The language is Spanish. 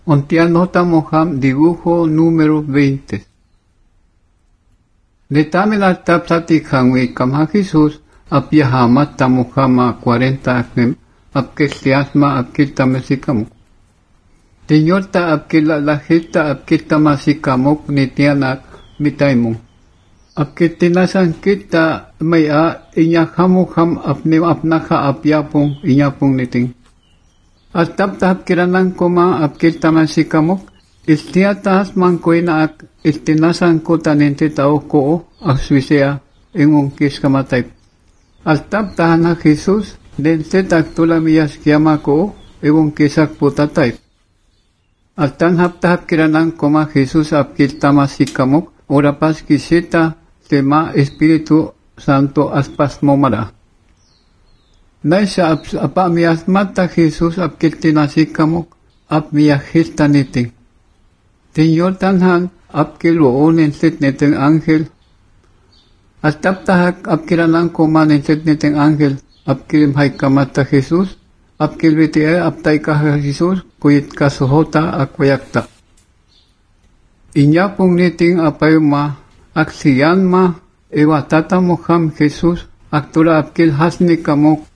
Ontianotamojam dibujo número 20. Netamen altaptatikhanwi kamha Jesús apiahama tamojama 40 aknem apkestiasma apkiltamesikamuk. Tiñorta apkilalajita apkiltamasikamuk nitianak mitaimu. Apkiltinasan kita maya inyahamuham apnim apnaha apyapung inyapung niting. Altapta apkiranan koma apkiltamasikamuk. Istiatas mankoina ak istinasan ko tanente tao ko aswisea ingung kiskamatay. Altapta na Jesus den setak tulamiyas kiyama ko ingung kisak putatay. Altan haptahap kiranan koma Jesus apkiltamasikamuk orapas kisita tema Espiritu Santo aspas momara. Naisa apamiyas mata Jesus apkiltinasikamuk apmiyahista niting. Señor tanhan apkiluon en set neteng ángel. Altaptahak apkiranan koman en set neteng ángel. Apkilim haikamata Jesús. Apkilvete aptaikaha Jesús. Kuyit kasuhota akwayakta. Inyapong niting apayuma. Aksiyanma. Ewa tatamukham Jesús. Aktura apkil hasni kamok.